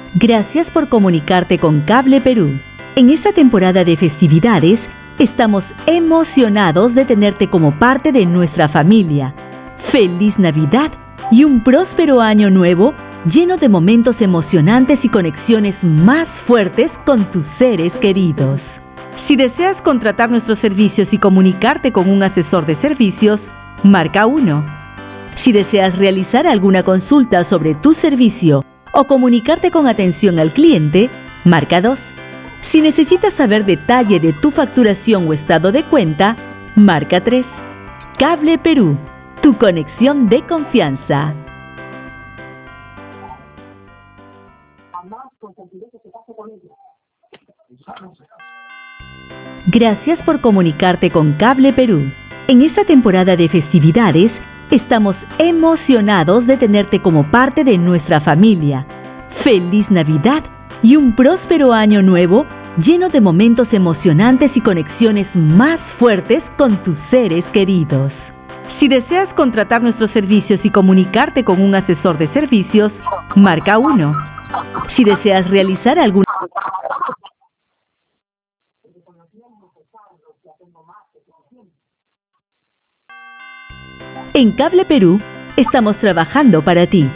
Gracias por comunicarte con Cable Perú. En esta temporada de festividades, estamos emocionados de tenerte como parte de nuestra familia. ¡Feliz Navidad y un próspero año nuevo lleno de momentos emocionantes y conexiones más fuertes con tus seres queridos! Si deseas contratar nuestros servicios y comunicarte con un asesor de servicios, marca 1. Si deseas realizar alguna consulta sobre tu servicio o comunicarte con atención al cliente, marca 2. Si necesitas saber detalle de tu facturación o estado de cuenta, marca 3. Cable Perú, tu conexión de confianza. Gracias por comunicarte con Cable Perú. En esta temporada de festividades, estamos emocionados de tenerte como parte de nuestra familia. ¡Feliz Navidad y un próspero año nuevo lleno de momentos emocionantes y conexiones más fuertes con tus seres queridos! Si deseas contratar nuestros servicios y comunicarte con un asesor de servicios, marca 1. Si deseas realizar alguna... En Cable Perú, estamos trabajando para ti.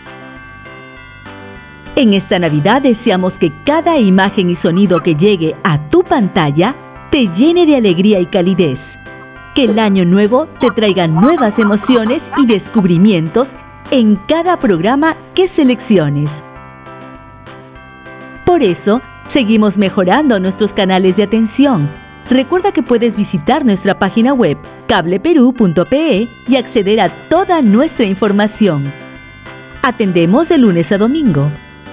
En esta Navidad deseamos que cada imagen y sonido que llegue a tu pantalla te llene de alegría y calidez. Que el año nuevo te traiga nuevas emociones y descubrimientos en cada programa que selecciones. Por eso, seguimos mejorando nuestros canales de atención. Recuerda que puedes visitar nuestra página web cableperú.pe y acceder a toda nuestra información. Atendemos de lunes a domingo.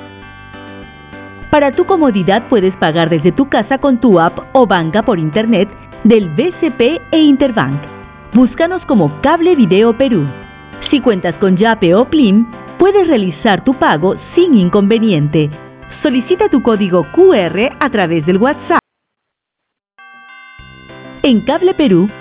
Para tu comodidad puedes pagar desde tu casa con tu app o banca por internet del BCP e Interbank. Búscanos como Cable Video Perú. Si cuentas con Yape o Plim, puedes realizar tu pago sin inconveniente. Solicita tu código QR a través del WhatsApp. En Cable Perú,